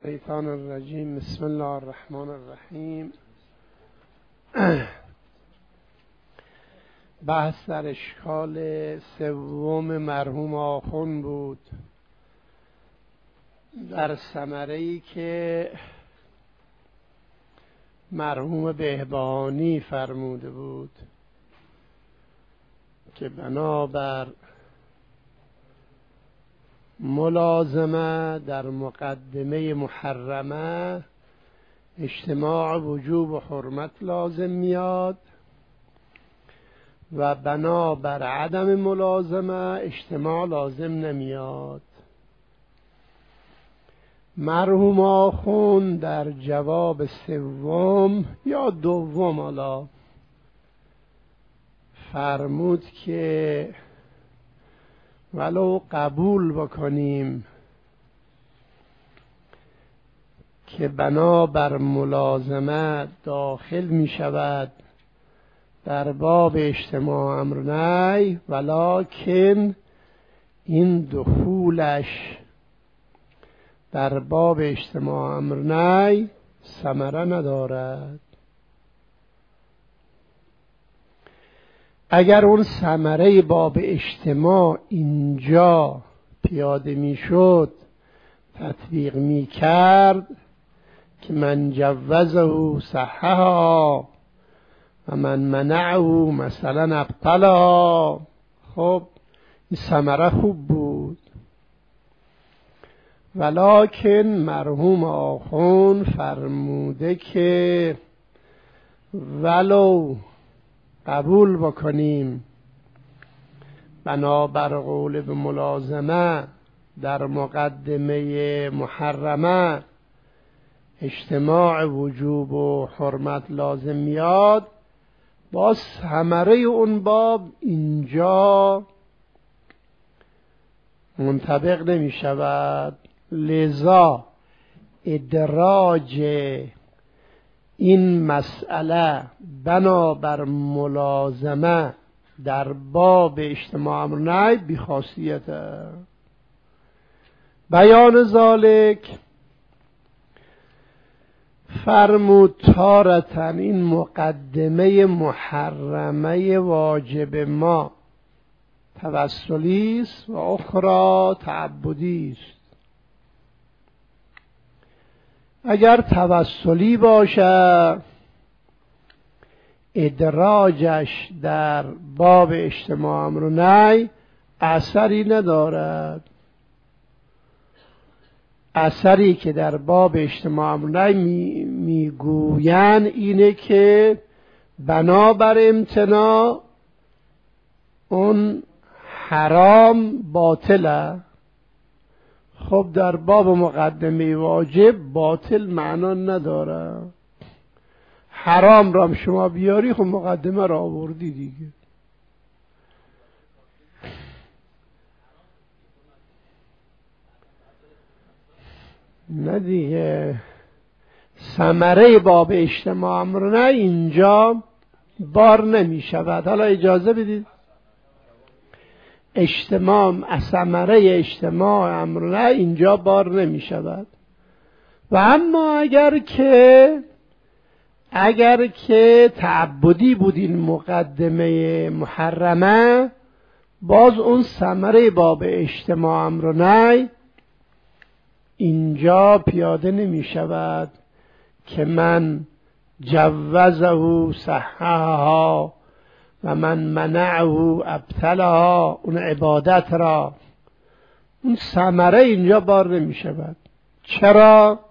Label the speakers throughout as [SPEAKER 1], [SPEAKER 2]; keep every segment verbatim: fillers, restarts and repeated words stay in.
[SPEAKER 1] الشیطان الرجیم. بسم الله الرحمن الرحیم. بحث در اشکال سوم مرحوم آخوند بود در ثمره‌ای که مرحوم بهبهانی فرموده بود که بنابر ملازمه در مقدمه محرمه اجتماع وجوب و حرمت لازم میاد و بنابر عدم ملازمه اجتماع لازم نمیاد. مرحوم آخوند در جواب سوم یا دوم حالا فرمود که ولو قبول بکنیم که بنابر ملازمه داخل می شود در باب اجتماع امر نهی، ولکن این دخولش در باب اجتماع امر نهی ثمره ندارد. اگر اون ثمره باب اجتماع اینجا پیاده می شد تطبیق می کرد که من جوزه صححها و من منعه مثلا ابطلها، خب این ثمره خوب بود. ولکن مرحوم آخوند فرموده که ولو قبول بکنیم بنابر قول به ملازمه در مقدمه محرمه اجتماع وجوب و حرمت لازم میاد، باز ثمره اون باب اینجا منطبق نمی شود. لذا ادراج این مسئله بنابر ملازمه در باب اجتماع امر نهی بیخاصیت. بیان ذالک فرمود تارتن این مقدمه محرمه واجب ما توسلی است و اخرى تعبدی است. اگر توسلی باشه ادراجش در باب اجتماع امر نهی اثری ندارد. اثری که در باب اجتماع امر نهی می میگویند اینه که بنابر امتناع اون حرام باطله. خب در باب مقدمه واجب باطل معنا نداره. حرام را شما بیاری خب مقدمه را آوردی دیگه. نه دیگه، ثمره باب اجتماع امر نهی اینجا بار نمی شود. حالا اجازه بدید اجتماع ثمره اجتماع امر نهی اینجا بار نمی شود. و اما اگر که اگر که تعبدی بود این مقدمه محرمه، باز اون ثمره باب اجتماع امر نهی اینجا پیاده نمی شود که من جوزه صححها و من منعه ابطلها، اون عبادت را اون ثمره اینجا بار نمی شود. چرا؟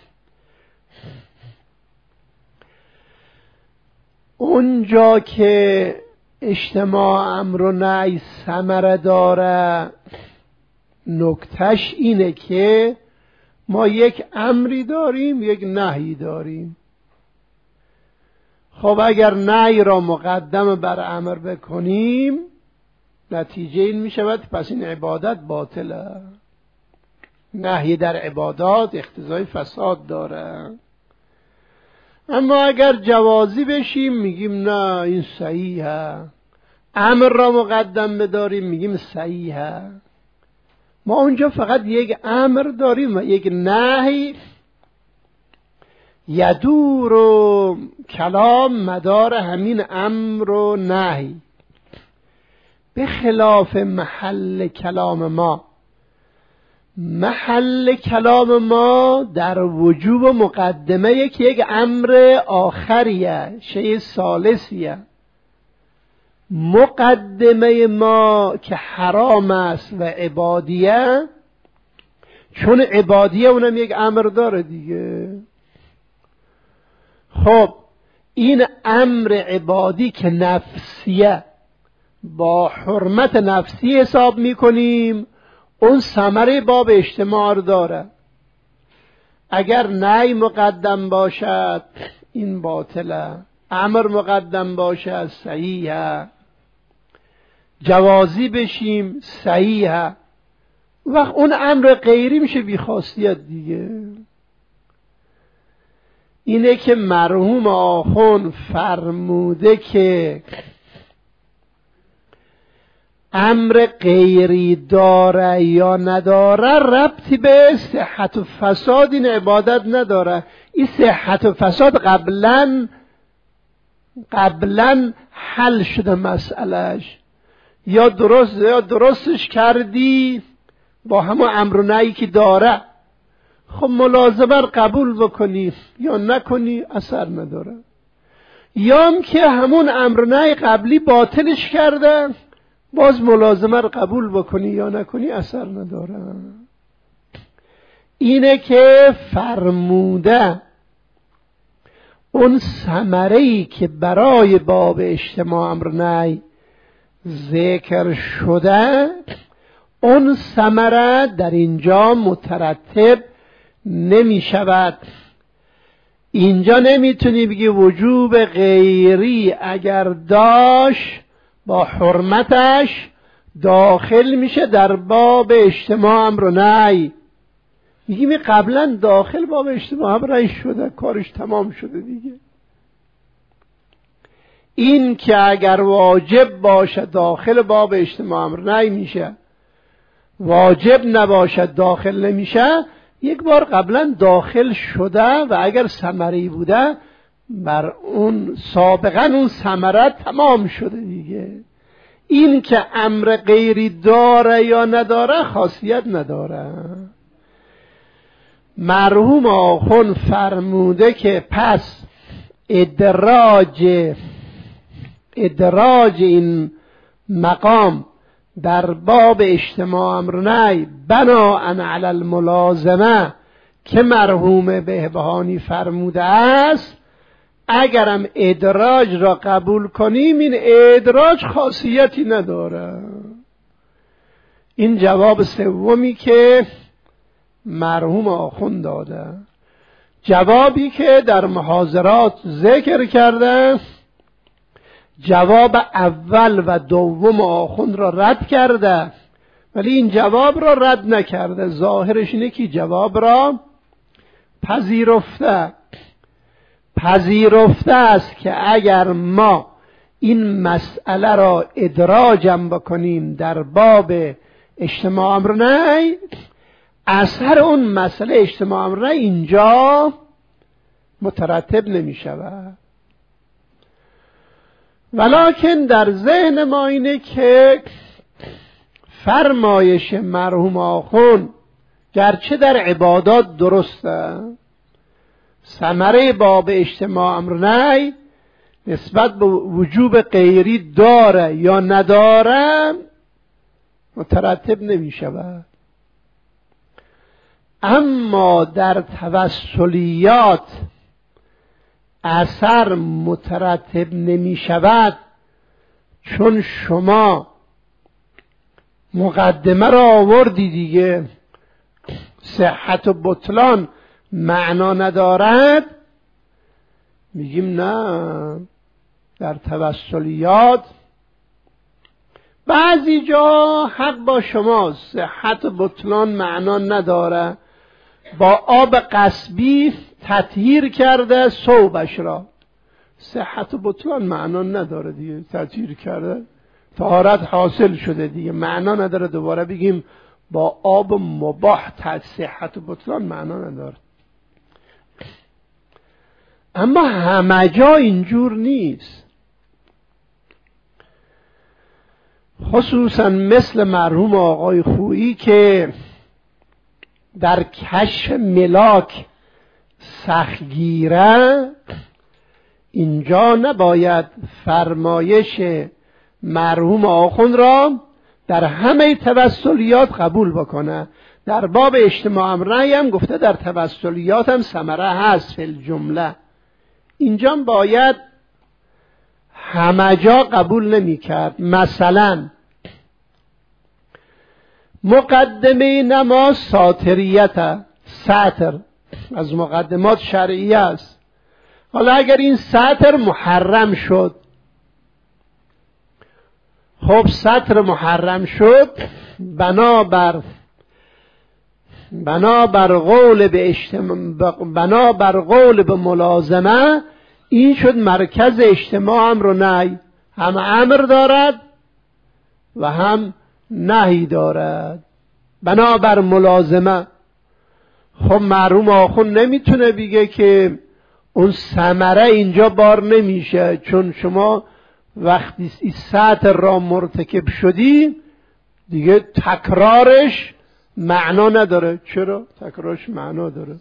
[SPEAKER 1] اونجا که اجتماع امر و نهی ثمره داره نکتش اینه که ما یک امری داریم یک نهی داریم. خب اگر نهی را مقدم بر امر بکنیم نتیجه این می شود پس این عبادت باطله. نهی در عبادات اقتضای فساد داره. اما اگر جوازی بشیم میگیم نه این صحیحه، امر را مقدم بداریم میگیم صحیحه. ما اونجا فقط یک امر داریم و یک نهی یدور و کلام مدار همین امر و نهی، به خلاف محل کلام ما. محل کلام ما در وجوب و مقدمه که یک امر آخریه، شیء ثالثیه. مقدمه ما که حرام است و عبادیه، چون عبادیه اونم یک امر داره دیگه. خب این امر عبادی که نفسیه با حرمت نفسی حساب میکنیم، اون ثمره باب اجتماع رو داره. اگر نهی مقدم باشد این باطله، امر مقدم باشد صحیحه، جوازی بشیم صحیحه. وقت اون امر غیری میشه بیخاصیت دیگه. اینه که مرحوم آخوند فرموده که امر غیری داره یا نداره ربطی به صحت و فساد این عبادت نداره. این صحت و فساد قبلا قبلا حل شده مسئلهش، یا درست یا درستش کردی با همون امر و نهی که داره. خب ملازمه قبول بکنی یا نکنی اثر نداره. یا هم که همون امر و نهی قبلی باطلش کرده، باز ملازمه رو قبول بکنی یا نکنی اثر نداره. اینه که فرموده اون ثمره‌ای که برای باب اجتماع امر نهی ذکر شده، اون ثمره در اینجا مترتب نمی شود. اینجا نمیتونی بگی وجوب غیری اگر داشت با حرمتش داخل میشه در باب اجتماع امر نهی. میگیم قبلا داخل باب اجتماع امر نهی شده، کارش تمام شده دیگه. این که اگر واجب باشه داخل باب اجتماع امر نهی میشه، واجب نباشه داخل نمیشه. یک بار قبلا داخل شده و اگر ثمره‌ای بوده بر اون سابقا اون ثمره تمام شده دیگه. این که امر غیری داره یا نداره خاصیت نداره. مرحوم آخوند فرموده که پس ادراج ادراج این مقام در باب اجتماع امر نهی بناءً علی الملازمه که مرحوم بهبهانی فرموده است، اگرم ادراج را قبول کنیم این ادراج خاصیتی نداره. این جواب سومی که مرحوم آخوند داده. جوابی که در محاضرات ذکر کرده، جواب اول و دوم آخوند را رد کرده، ولی این جواب را رد نکرده. ظاهرش اینه که جواب را پذیرفته پذیرفته است که اگر ما این مسئله را ادراجم بکنیم در باب اجتماع امر نهی، اثر اون مسئله اجتماع امر نهی اینجا مترتب نمی شود. ولکن در ذهن ما اینه که فرمایش مرحوم آخوند گرچه در عبادات درسته، ثمره باب اجتماع امر نهی نسبت به وجوب غیری داره یا نداره مترتب نمی شود. اما در توسلیات اثر مترتب نمی شود، چون شما مقدمه را آوردی دیگه، صحت و بطلان معنا ندارد. میگیم نه، در توسلیات بعضی جا حق با شماست، صحت و بطلان معنا نداره. با آب قصبی تطهیر کرده ثوبش را، صحت و بطلان معنا نداره دیگه. تطهیر کرده طهارت حاصل شده دیگه، معنا نداره دوباره بگیم با آب مباح صحت و بطلان معنا نداره. اما همه جا اینجور نیست. خصوصا مثل مرحوم آقای خویی که در کشف ملاک سختگیره، اینجا نباید فرمایش مرحوم آخوند را در همه توسلیات قبول بکنه. در باب اجتماع امرأی هم گفته در توسلیات هم ثمره هست فی الجمله. اینجا باید همه جا قبول نمی کرد. مثلا مقدمه نماز ساتریت، ساتر از مقدمات شرعیه است. حالا اگر این ساتر محرم شد، خب ساتر محرم شد، بنابر بنابر قول به اجتماع بنابر قول به ملازمه این شد مرکز اجتماع امر و نهی، هم امر دارد و هم نهی دارد. بنابر ملازمه خب مرحوم آخوند نمیتونه بگه که اون ثمره اینجا بار نمیشه، چون شما وقتی این سطر را مرتکب شدی دیگه تکرارش معنا نداره. چرا؟ تکرارش معنا داره.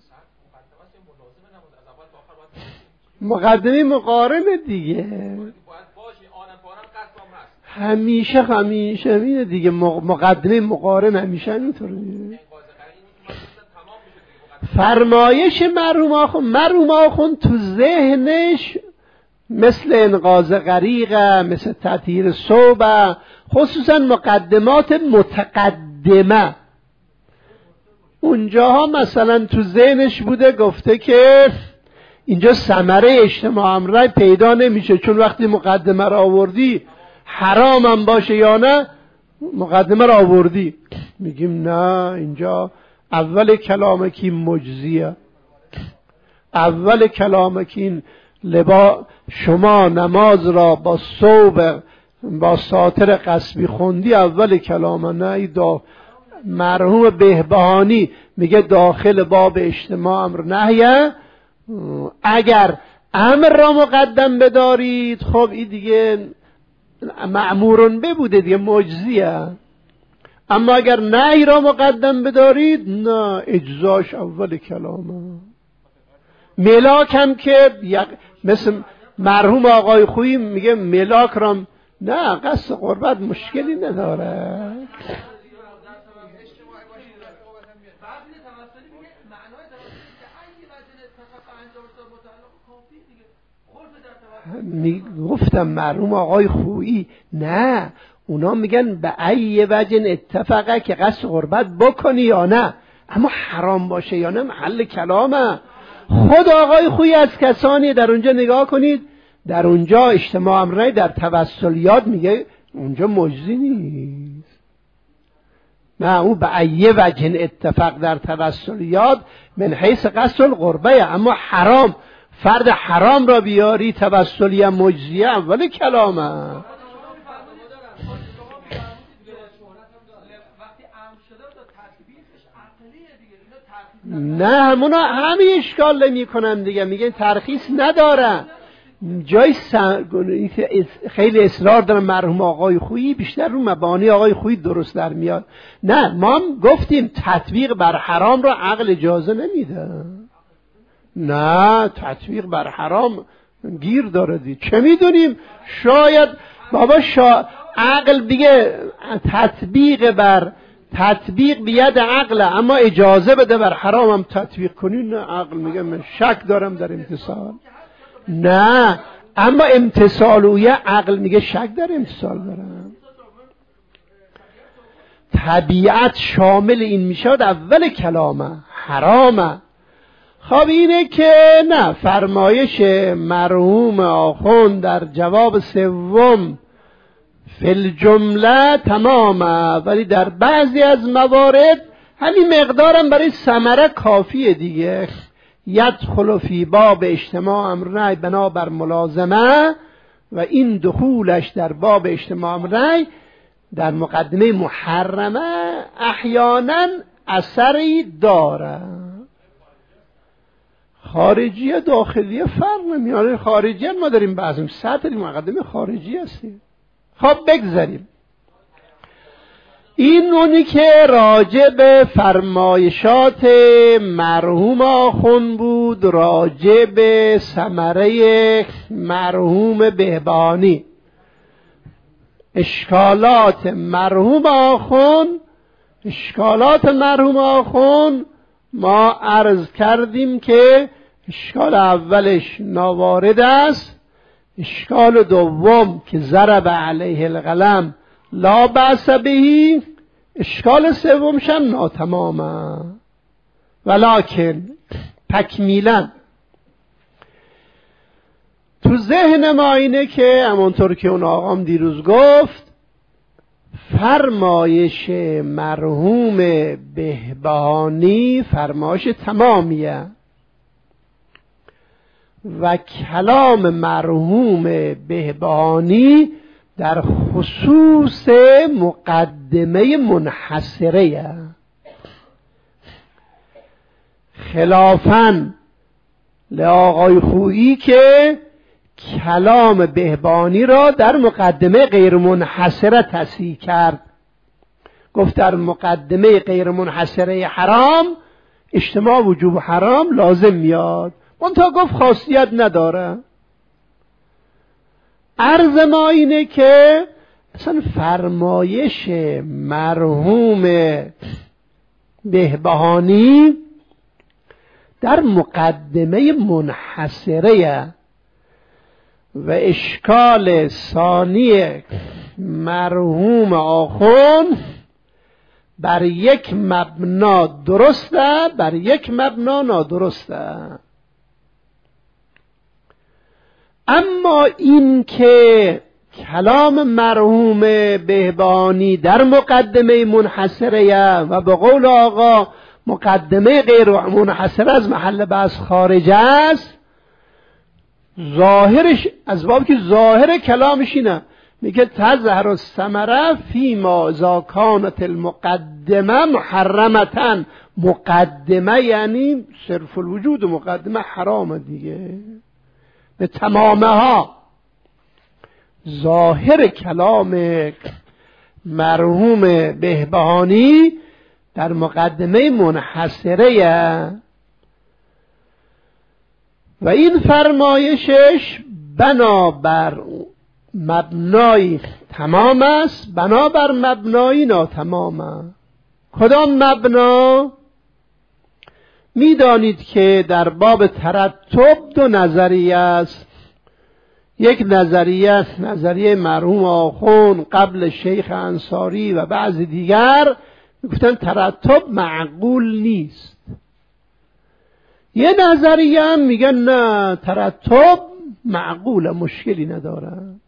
[SPEAKER 1] مقدمه مقارن دیگه همیشه همیشه اینه دیگه، مقدمه مقارن همیشه اینطوره. فرمایش مرحوم آخوند مرحوم آخوند تو ذهنش مثل انقاذ غریقه، مثل تطهیر صوبه، خصوصا مقدمات متقدمه اونجاها مثلا تو ذهنش بوده، گفته که اینجا ثمره اجتماع امرأی پیدا نمیشه، چون وقتی مقدمه را آوردی حرام هم باشه یا نه مقدمه را آوردی. میگیم نه، اینجا اول کلام کی مجزیه، اول کلام کی لبا شما نماز را با ثوب با ساتر قصبی خوندی، اول کلام نه. دا مرحوم بهبهانی میگه داخل باب اجتماع امر نهیه. اگر امر را مقدم بدارید خب این دیگه مأمورون ببوده دیگه، مجزیه. اما اگر نهی را مقدم بدارید نه، اجزاش اول کلامه. ملاک هم که مثل مرحوم آقای خویی میگه ملاک را نه، قصد قربت مشکلی نداره. گفتم مرحوم آقای خویی نه، اونا میگن به ای وجه اتفقه که قصد قربت بکنی یا نه، اما حرام باشه یا نه محل کلامه. خود آقای خویی از کسانی در اونجا نگاه کنید، در اونجا اجتماع امرأی در توسلیات میگه اونجا مجزی نیست. نه، او به ای وجه اتفاق در توسلیات من حیث قصد القربه، اما حرام فرد حرام را بیاری توسلی مجزیه اول کلامه. نه همونا همه اشکال نمی کنن دیگه، میگن ترخیص نداره. جای سن... خیلی اصرار دارن مرحوم آقای خویی بیشتر رو مبانی آقای خویی درست در میاد. نه، ما هم گفتیم تطبیق بر حرام را عقل اجازه نمیده. نه، تطبیق بر حرام گیر داره دی. چه میدونیم، شاید بابا شا... عقل دیگه تطبیق بر تطبیق بید عقله، اما اجازه بده بر حرام هم تطبیق کنی. نه، عقل میگه من شک دارم در امتصال. نه، اما امتصالویه عقل میگه شک در امتصال دارم. طبیعت شامل این میشد اول کلامه حرامه. خب اینه که نه، فرمایش مرحوم آخوند در جواب سوم فی الجمله تمامه، ولی در بعضی از موارد همین مقدارم برای ثمره کافیه دیگه. یدخل فی باب اجتماع امرأی بنابر ملازمه، و این دخولش در باب اجتماع امرأی در مقدمه محرمه احیانا اثری داره. خارجی داخلی فرق نمیاره. خارجی ما داریم بحث می‌کنیم، سطح مقدمه خارجی هستیم. خب بگذاریم. این اونی که راجع به فرمایشات مرحوم آخوند بود، راجع به ثمره مرحوم بهبهانی. اشکالات مرحوم آخوند اشکالات مرحوم آخوند ما عرض کردیم که اشکال اولش ناوارد است، اشکال دوم که ضرب علیه القلم لا بأس بهی، اشکال سومش هم ناتمامه. ولکن تکمیلا تو ذهن ما اینه که همونطور که اون آقام دیروز گفت، فرمایش مرحوم بهبهانی فرمایش تمامیه و کلام مرحوم بهبهانی در خصوص مقدمه منحصره، خلافاً لآقای خویی که کلام بهبهانی را در مقدمه غیر منحصره تصحیح کرد. گفت در مقدمه غیر منحصره حرام اجتماع وجوب حرام لازم میاد، منتها گفت خاصیت نداره. عرض ما اینه که اصلا فرمایش مرحوم بهبهانی در مقدمه منحصره و اشکال ثانی مرحوم آخوند بر یک مبنا درسته، بر یک مبنا نادرسته. اما این که کلام مرحوم بهبهانی در مقدمه منحصره و به قول آقا مقدمه غیر منحصره از محل بحث خارج است، ظاهرش از باب که ظاهر کلامش اینه، میگه تظهر الثمره فیما اذا کانت المقدمه محرمتن. مقدمه یعنی صرف الوجود، مقدمه حرامه دیگه به تمامه ها. ظاهر کلام مرحوم بهبهانی در مقدمه منحصره و این فرمایشش بنابر مبنای تمام است، بنابر مبنای ناتمام. کدام مبنا؟ میدانید که در باب ترتب دو نظریه است. یک نظریه نظریه مرحوم آخوند قبل شیخ انصاری و بعض دیگر میگفتن ترتب معقول نیست. یه نظریه هم میگن نه ترتب معقوله، مشکلی نداره،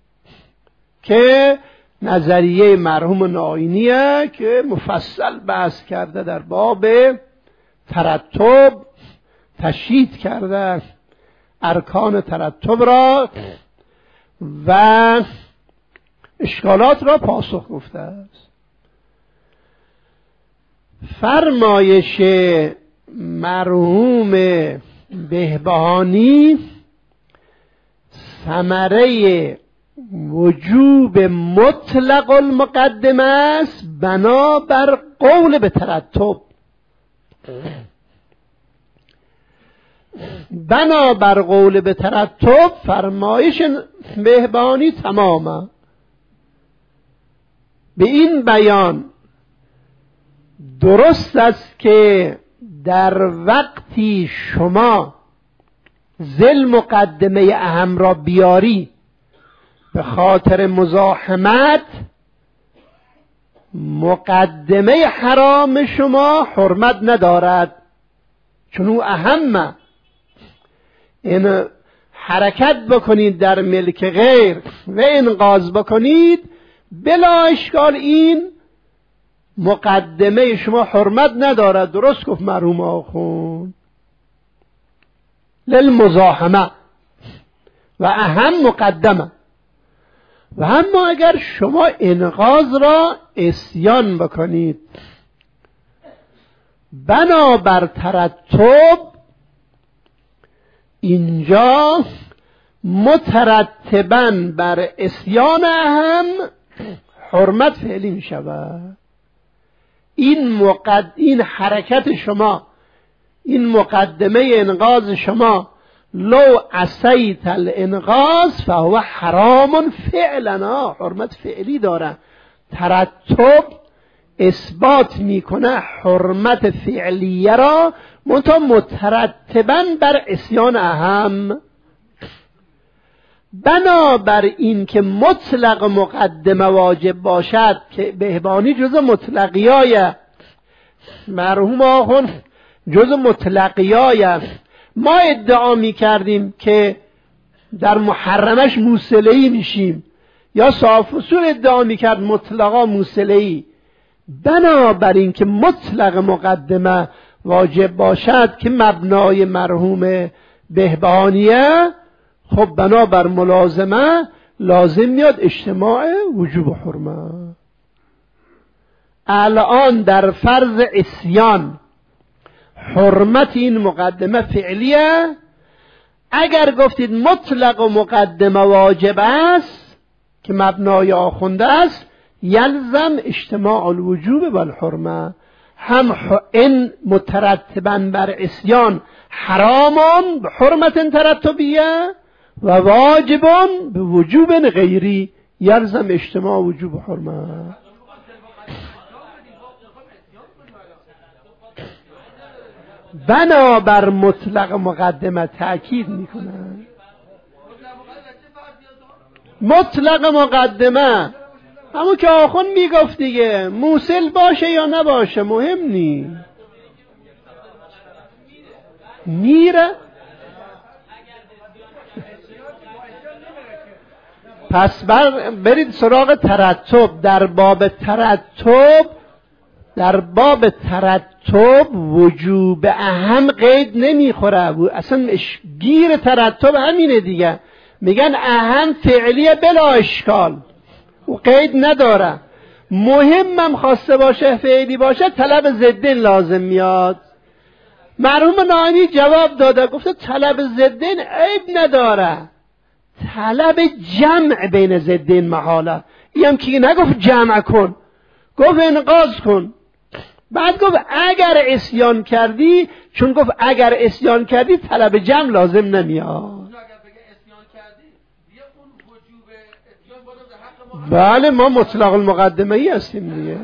[SPEAKER 1] که نظریه مرحوم ناینیه که مفصل بحث کرده در باب ترتب، تشریح کرده ارکان ترتب را و اشکالات را پاسخ گفته است. فرمایش مرحوم بهبهانی ثمره وجوب مطلق المقدمه است بنابر قول به ترتب. بنابر قول به ترتب فرمایش بهبهانی تمامه. به این بیان درست است که در وقتی شما ذل مقدمه اهم را بیاری به خاطر مزاحمت، مقدمه حرام شما حرمت ندارد، چون او اهمه. این حرکت بکنید در ملک غیر و انقاذ بکنید بلا اشکال این مقدمه شما حرمت ندارد. درست گفت مرحوم آخوند للمزاحمه و اهم مقدمه. و اما اگر شما انقاذ را عصیان بکنید بنابر ترتب، اینجا مترتباً بر عصیان اهم حرمت فعلی می شود. این مقد... این حرکت شما، این مقدمه انقاذ شما، لو عصیت الانقاذ فهو حرام فعلا، حرمت فعلی داره. ترتب اثبات میکنه حرمت فعلیه را، منتها مترتباً بر عصیان اهم. بنابر این که مطلق مقدمه واجب باشد، که بهبانی جز مطلقیای مرحوم آخون جز مطلقیای، ما ادعا می کردیم که در محرمش موصله‌ای میشیم، یا صاحب اصول ادعا می کرد مطلقا موصله‌ای. بنابراین که مطلق مقدمه واجب باشد که مبنای مرحوم بهبانیه، خب بنابر ملازمه لازم میاد اجتماع وجوب و حرمت. الان در فرض عصیان حرمت این مقدمه فعلیه. اگر گفتید مطلق و مقدمه واجب است که مبنای آخونده است، یلزم اجتماع الوجوب و الحرمه. هم این مترتباً بر عصیان حرامان به حرمت ترتبیه و واجبان به وجوب غیری، یلزم اجتماع وجوب و حرمت. بنابر مطلق مقدمه تأکید میکنن. مطلق مقدمه همون که آخون میگفت دیگه، موصل باشه یا نباشه مهم نی، میره. پس بر برید سراغ ترتب. در باب ترتب در باب ترتب وجوب اهم قید نمیخوره. اصلا گیر ترتب همینه دیگه، میگن اهم فعلیه بلا اشکال و قید نداره. مهمم خواسته باشه فعلی باشه طلب ضدین لازم میاد. مرحوم نامی جواب داده، گفته طلب ضدین عیب نداره، طلب جمع بین ضدین محاله. این که نگفت جمع کن، گفت انقاذ کن. بعد گفت اگر عصیان کردی، چون گفت اگر عصیان کردی طلب جمع لازم نمیاد. بله ما مطلق المقدمه ای هستیم دیگه.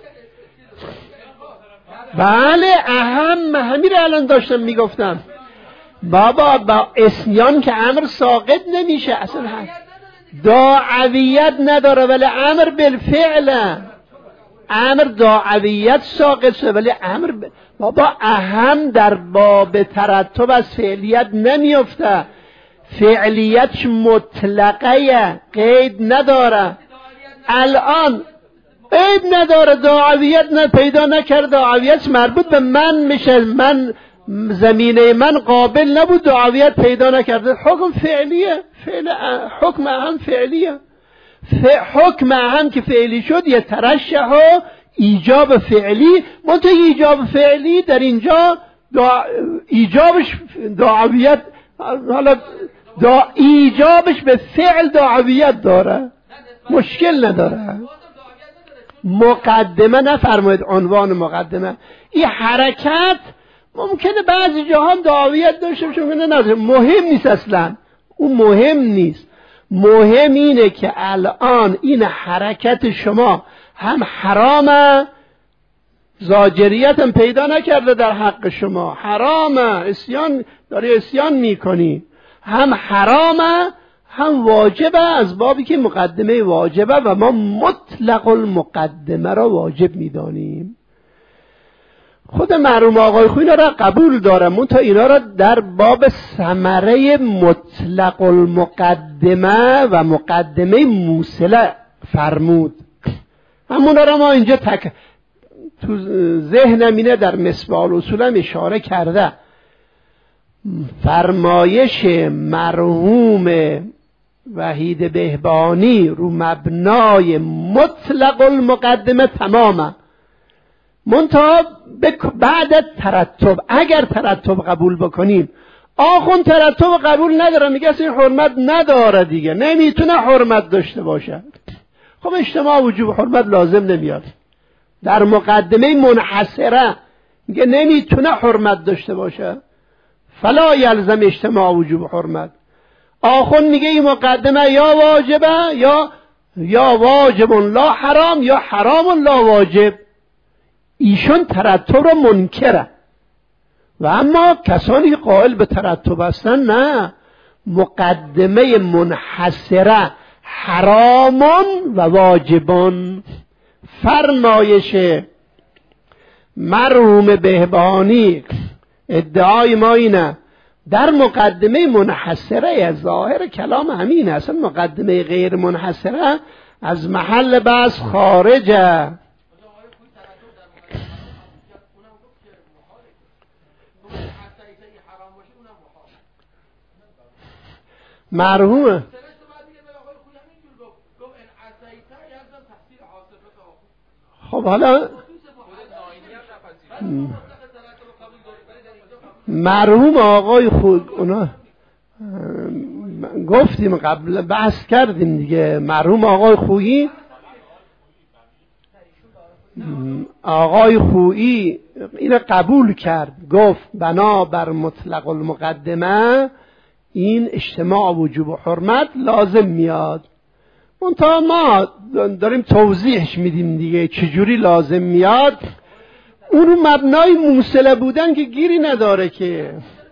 [SPEAKER 1] بله اهم همین رو الان داشتم میگفتم. بابا با عصیان که امر ساقط نمیشه اصلا، داعویت نداره ولی امر بالفعل، امر داعویت ساقط شده ولی امر ب... بابا اهم در باب ترتب از فعلیت نمیفته، فعلیتش مطلقه قید نداره. الان قید نداره، داعویت نه پیدا نکرد، داعویت مربوط به من میشه، من زمینه من قابل نبود، داعویت پیدا نکرده، حکم فعلیه، فعل حکم اهم فعلیه. حکم اهم که فعلی شد یه ترشح و ایجاب فعلی، منطقه ایجاب فعلی در اینجا دا ایجابش داعویت، حالا دا ایجابش به فعل داعویت داره، مشکل نداره. مقدمه نفرمایید عنوان مقدمه، این حرکت ممکنه بعضی جاها داعویت داشته باشه، ممکنه نداره، مهم نیست اصلا، اون مهم نیست. مهم اینه که الان این حرکت شما هم حرامه، زاجریت هم پیدا نکرده در حق شما، حرامه، عصیان داری عصیان میکنی، هم حرامه هم واجبه، از بابی که مقدمه واجبه و ما مطلق المقدمه را واجب میدانیم. خود مرحوم آقای خویی را قبول دارم، منتها اینا را در باب ثمره مطلق المقدمه و مقدمه موصله فرمود. همونا را ما اینجا تک تو ذهنم اینه، در مصباح الاصول هم اشاره کرده. فرمایش مرحوم وحید بهبانی رو مبنای مطلق المقدمه تمامه، منتها بعد ترتب، اگر ترتب قبول بکنیم آخوند ترتب قبول نداره، میگه اصلا این حرمت نداره دیگه، نمیتونه حرمت داشته باشه. خب اجتماع وجوب حرمت لازم نمیاد. در مقدمه منحصره میگه نمیتونه حرمت داشته باشه، فلا یلزم اجتماع وجوب حرمت. آخوند میگه این مقدمه یا واجبه یا یا واجب لا حرام یا حرام لا واجب. ایشون ترتب رو منکره و اما کسانی که قائل به ترتب هستن نه، مقدمه منحصره حرامون و واجبون. فرمایش مرحوم بهبانی ادعای ما اینه در مقدمه منحصره، از ظاهر کلام همین اصلا مقدمه غیر منحصره از محل بحث خارجه. مرحومه خب حالا مرحوم آقای خود اونا گفتیم قبل بحث کردیم دیگه، مرحوم آقای خویی آقای خویی این قبول کرد، گفت بنا بر مطلق المقدمه این اجتماع وجوب و حرمت لازم میاد. منتها ما داریم توضیحش میدیم دیگه چجوری لازم میاد. اون رو مبنای موصله بودن که گیری نداره که،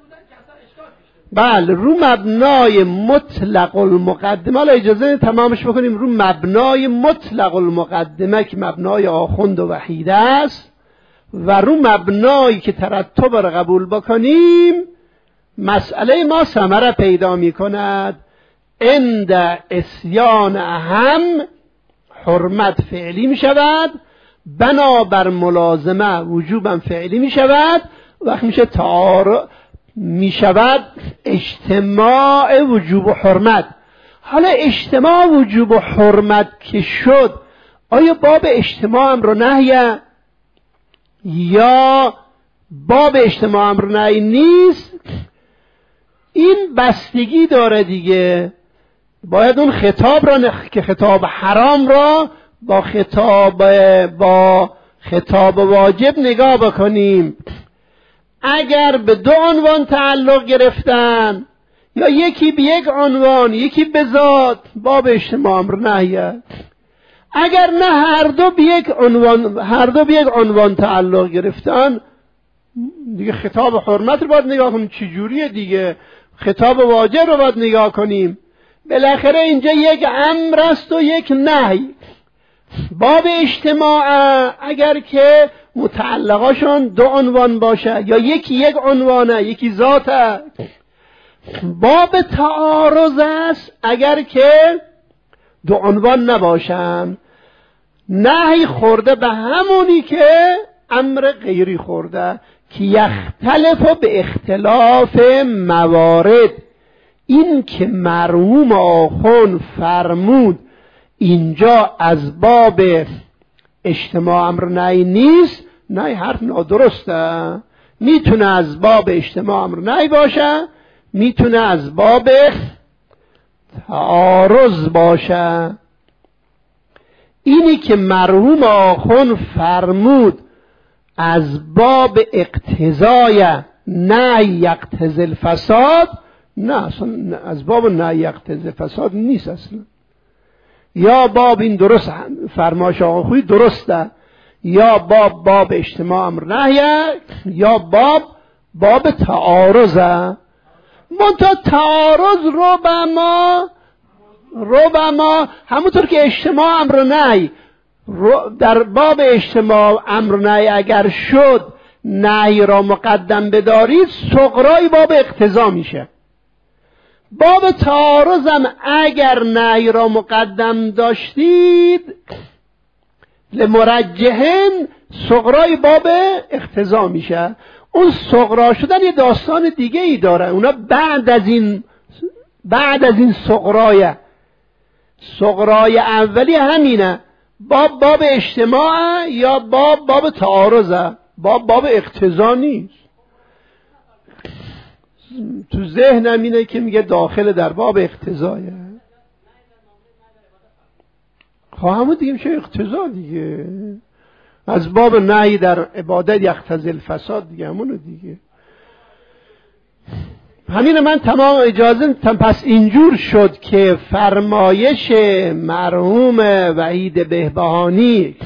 [SPEAKER 1] بله رو مبنای مطلق المقدمه. حالا اجازه تمامش بکنیم. رو مبنای مطلق المقدمه که مبنای آخوند و وحیده است و رو مبنایی که ترتب را قبول بکنیم مسئله ما ثمره پیدا می کند. عند اسیان اهم حرمت فعلی می شود، بنابر ملازمه وجوبم فعلی می شود، وقت میشه تعارض می شود اجتماع وجوب و حرمت. حالا اجتماع وجوب و حرمت که شد، آیا باب اجتماع امر و نهی یا باب اجتماع امر و نهی نیست؟ این بستگی داره دیگه. باید اون خطاب را نخ... که خطاب حرام را با خطاب با خطاب واجب نگاه بکنیم. اگر به دو عنوان تعلق گرفتن یا یکی به یک عنوان یکی به ذات، باب اجتماع امر نهیه. اگر نه هر دو به یک عنوان هر دو به یک عنوان تعلق گرفتن، دیگه خطاب حرمت رو باید نگاه کنیم چجوریه دیگه، خطاب واجب رو باید نگاه کنیم. بالاخره اینجا یک امر است و یک نهی. باب اجتماع اگر که متعلقاشون دو عنوان باشه یا یکی یک عنوانه یکی ذاته. باب تعارض است اگر که دو عنوان نباشن. نهی خورده به همونی که امر غیری خورده که یختلف به اختلاف موارد. این که مرحوم آخوند فرمود اینجا از باب اجتماع امر نهی نیست، نهی حرف نادرسته. میتونه از باب اجتماع امر نهی باشه، میتونه از باب تعارض باشه. اینی که مرحوم آخوند فرمود از باب اقتضای نهی یقتضی الفساد، نه اصلا از باب نهی یقتضی الفساد نیست اصلا. یا باب این درست فرمایش آقا خویی درسته، یا باب باب اجتماع امر نهیه، یا باب باب تعارضه. منتها تعارض ربما ربما همونطور که اجتماع امر نهی در باب اجتماع امر نهی اگر شد نهی را مقدم بدارید، صغرای باب اقتضا میشه. باب تعارضم اگر نهی را مقدم داشتید لمرجحن، صغرای باب اقتضا میشه. اون صغرا شدن یه داستان دیگه ای داره، اونا بعد از این بعد از این صغرای صغرای اولی همینه. باب باب اجتماع یا باب باب تعارضه، باب باب اقتضا نیست. تو ذهنم اینه که میگه داخل در باب اقتضایه. خواهم دیگه میشه اقتضا دیگه، از باب نهی در عبادت یقتضی الفساد دیگه، همونو دیگه. همین من تمام اجازه. پس اینجور شد که فرمایش مرحوم وحید بهبهانی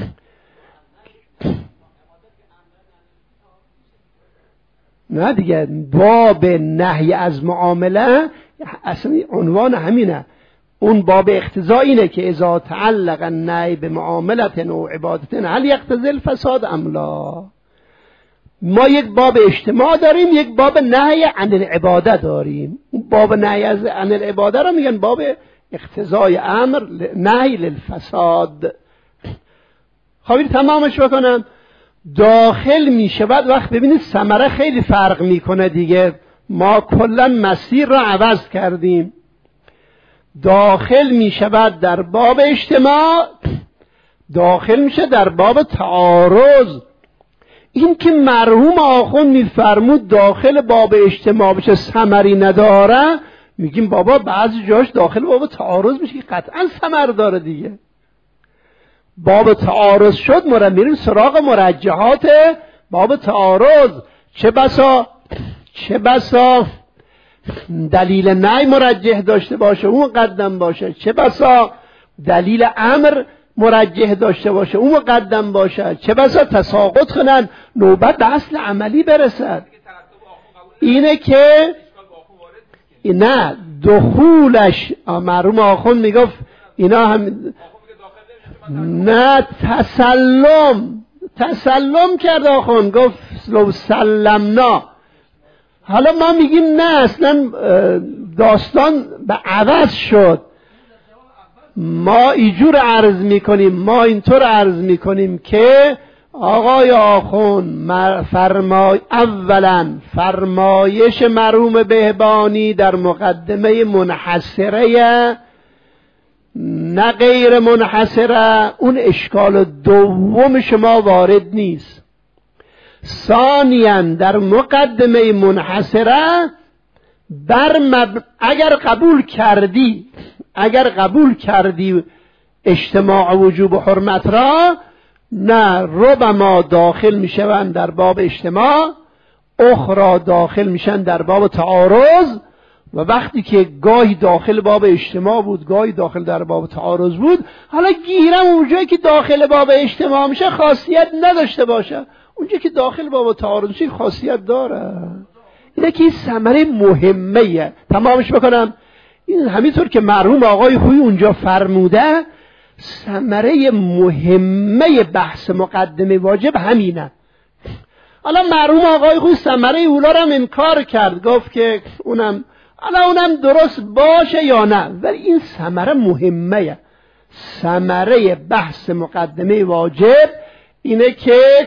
[SPEAKER 1] نه دیگه، باب نهی از معامله اصلا عنوان همینه. اون باب اقتضا اینه که اذا تعلق النهی به معاملت و عبادت هل یقتضی الفساد ام لا. ما یک باب اجتماع داریم، یک باب نهی عن العباده داریم. اون باب نهی عن العباده رو میگن باب اقتضای امر نهی للفساد. خواهید تمامش بکنم. داخل میشه بعد وقت ببینید ثمره خیلی فرق میکنه دیگه. ما کلا مسیر رو عوض کردیم. داخل میشه بعد در باب اجتماع، داخل میشه در باب تعارض. این که مرحوم آخوند میفرمود داخل باب اجتماع بشه ثمری نداره، میگیم بابا بعضی جاش داخل باب تعارض میشه که قطعا ثمر داره دیگه. باب تعارض شد مرا میریم سراغ مرجحات باب تعارض. چه بسا چه بسا دلیل نهی مرجح داشته باشه اون مقدم باشه، چه بسا دلیل امر مرجح داشته باشه اون مقدم باشه، چه بسا تساقط کنن نوبت به اصل عملی برسد. اینه که نه دخولش مرحوم آخوند میگفت اینا هم نه تسلم تسلم کرد آخوند، گفت لو سلمنا. حالا ما میگیم نه اصلا داستان به عوض شد. ما اینجور عرض میکنیم ما اینطور عرض میکنیم که آقای آخوند فرمای اولا فرمایش مرحوم بهبانی در مقدمه منحصره نه غیر منحصره، اون اشکال دوم شما وارد نیست. ثانیاً در مقدمه منحصره بر مب... اگر قبول کردی اگر قبول کردی اجتماع وجوب و حرمت را، نه ربما داخل میشن در باب اجتماع، اخرى داخل میشن در باب تعارض. و وقتی که گاهی داخل باب اجتماع بود گاهی داخل در باب تعارض بود، حالا گیرم اونجایی که داخل باب اجتماع میشه خاصیت نداشته باشه، اونجایی که داخل باب تعارض میشه خاصیت داره. اینه که این ثمره مهمه. تمامش بکنم. این همینطور که مرحوم آقای خویی اونجا فرموده، ثمره مهمه بحث مقدمه واجب همینه. حالا مرحوم آقای خویی ثمره اولا رو هم انکار کرد، گفت که اونم حالا اونم درست باشه یا نه، ولی این ثمره مهمه. ثمره بحث مقدمه واجب اینه که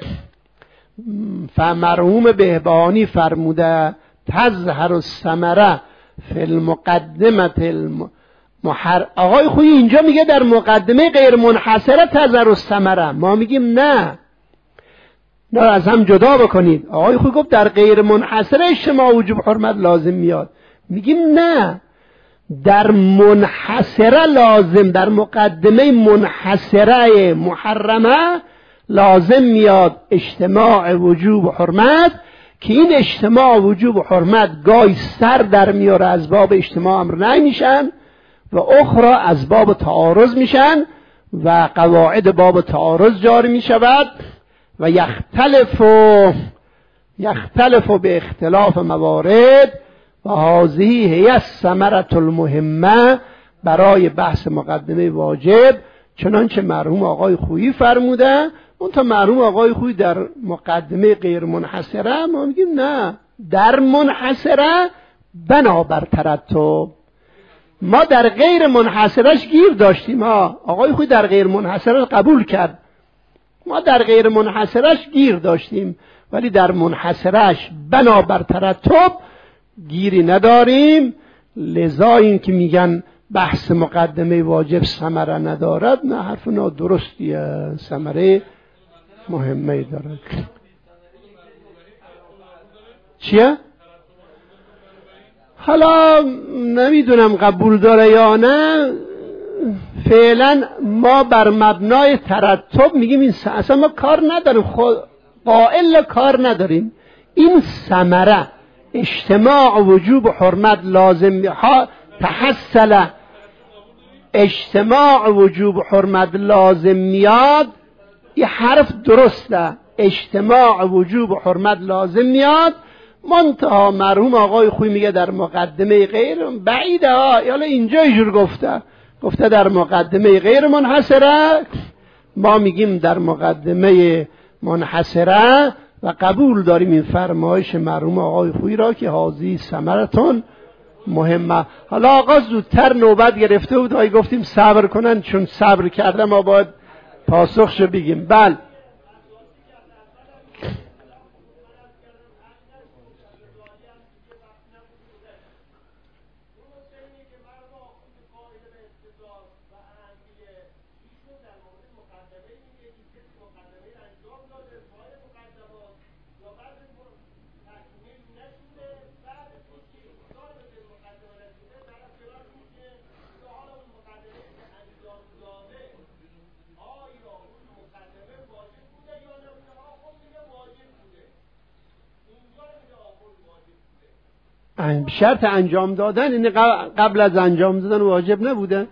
[SPEAKER 1] مرحوم بهبهانی فرموده تظهر الثمره فی المقدمه المحر. آقای خویی اینجا میگه در مقدمه غیر منحصره تظهر الثمره، ما میگیم نه نه از هم جدا بکنید. آقای خویی گفت در غیر منحصره اجتماع وجوب حرمت لازم میاد، میگیم نه در منحصره لازم، در مقدمه منحصره محرمه لازم میاد اجتماع وجوب و حرمت، که این اجتماع وجوب و حرمت گاهی سر در میاره از باب اجتماع امر نهی میشن و اخرى از باب تعارض میشن و قواعد باب تعارض جاری میشود و یختلف و یختلف به اختلاف موارد و هذه هی الثمره المهمه برای بحث مقدمه واجب. چنانچه مرحوم آقای خویی فرموده. اون تا مرحوم آقای خویی در مقدمه غیر منحصره، ما میگیم نه در منحصره بنابر ترتب. ما در غیر منحصرش گیر داشتیم، ها آقای خویی در غیر منحصرش قبول کرد، ما در غیر منحصرش گیر داشتیم، ولی در منحصرش بنابر ترتب گیری نداریم. لذا این که میگن بحث مقدمه واجب ثمره ندارد، نه حرف نادرستیه، ثمره مهمه دارد. چیه؟ حالا نمیدونم قبول داره یا نه، فعلا ما بر مبنای ترتب میگیم این س... اصلا ما کار نداریم، خود قائل کار نداریم. این ثمره اجتماع وجوب حرمت لازم ها تحصل، اجتماع وجوب حرمت لازم میاد، این حرف درسته، اجتماع وجوب حرمت لازم میاد. منتها مرحوم آقای خوی میگه در مقدمه غیر بعیده ها، یالا اینجا اینجور گفته گفته در مقدمه غیر منحصره، ما میگیم در مقدمه منحصره و قبول داریم این فرمایش مرحوم آقای خوی را که حاضی ثمرتون مهمه. حالا آقا زودتر نوبت گرفته بود و گفتیم صبر کنن، چون صبر کرده ما باید پاسخشو بگیم. بله شرط انجام دادن، این قبل از انجام دادن واجب نبوده؟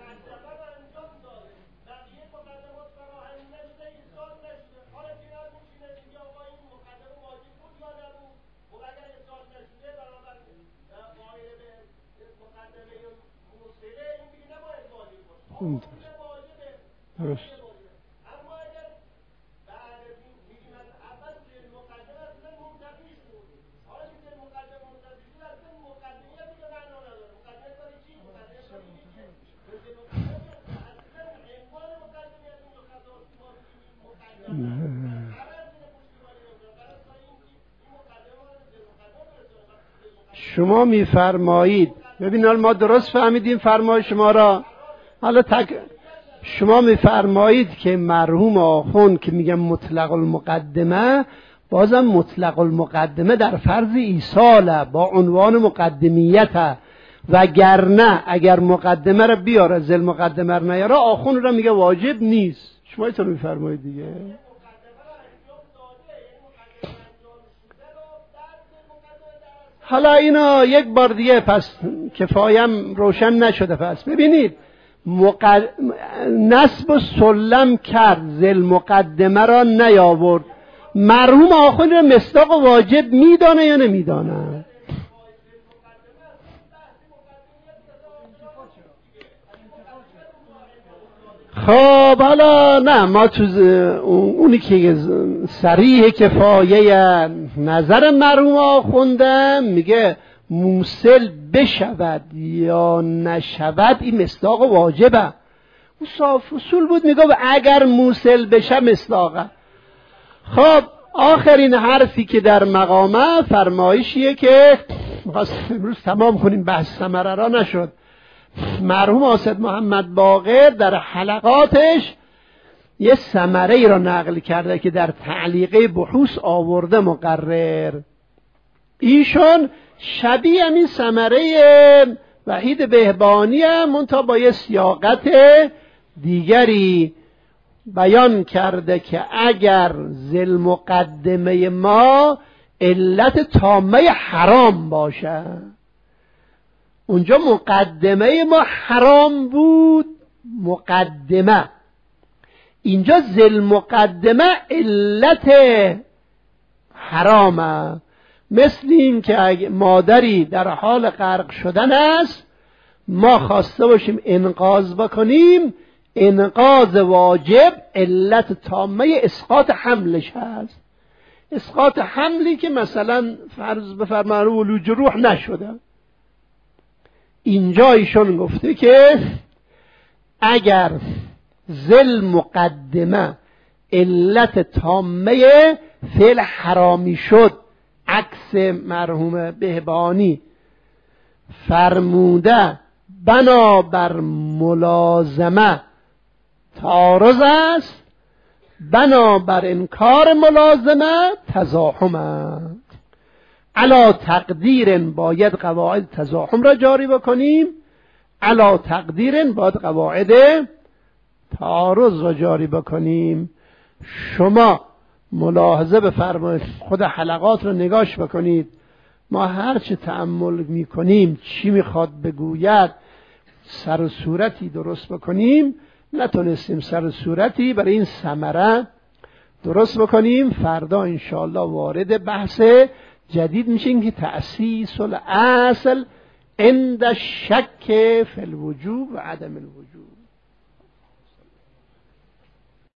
[SPEAKER 1] درست. شما میفرمایید، ببین ما درست فهمیدیم فرمای شما را. حالا تک شما میفرمایید که مرحوم آخوند که میگم مطلق المقدمه، بازم مطلق المقدمه در فرض ایصاله با عنوان مقدمیته، وگرنه اگر مقدمه را بیاره زل مقدمه را نیاره آخوند را میگه واجب نیست. شما اینطور میفرمایید دیگه. حالا اینا یک بار دیگه پس کفایم روشن نشده. پس ببینید مقد... نسب سلم کرد زل مقدمه را نیاورد، مرحوم آخوند را مصداق واجب میدانه یا نمیدانه؟ خب حالا نه، ما تو اونی که صریح کفایه نظر مرحوم آخونده میگه موصل بشود یا نشود این مصداق واجبه. اون صاف اصول بود میگه اگر موصل بشه مصداقه. خب آخرین حرفی که در مقامه فرمایشیه که امروز تمام کنیم، بحث ثمره را نشد. مرحوم آصد محمد باقر در حلقاتش یه ثمره ای را نقل کرده که در تعلیقه بحوث آورده مقرر. ایشون شبیه همین ثمره وحید بهبانی هم منتها با یه سیاقت دیگری بیان کرده که اگر ذل مقدمه ما علت تامه حرام باشه، اونجا مقدمه ما حرام بود مقدمه، اینجا ذل مقدمه علت حرامه. مثل این که اگه مادری در حال غرق شدن است، ما خواسته باشیم انقاذ بکنیم، انقاذ واجب علت تامه اسقاط حملش هست. اسقاط حملی که مثلا فرض بفرمایید ولوج روح نشده، اینجا ایشون گفته که اگر ذل مقدمه علت تامه فعل حرامی شد، عکس مرحوم بهبانی فرموده بنابر ملازمه تعارض است، بنابر انکار ملازمه تزاحم است. علا تقدیر باید قواعد تزاحم را جاری بکنیم، علا تقدیر باید قواعد تعارض را جاری بکنیم. شما ملاحظه بفرمایید، خود حلقات رو نگاش بکنید، ما هر چه تأمل میکنیم چی میخواد بگوید سر و صورتی درست بکنیم، نتونستیم سر و صورتی برای این ثمره درست بکنیم. فردا انشاءالله وارد بحث جدید میشیم که تأسیس الاصل عند شک فی الوجوب و عدم الوجوب.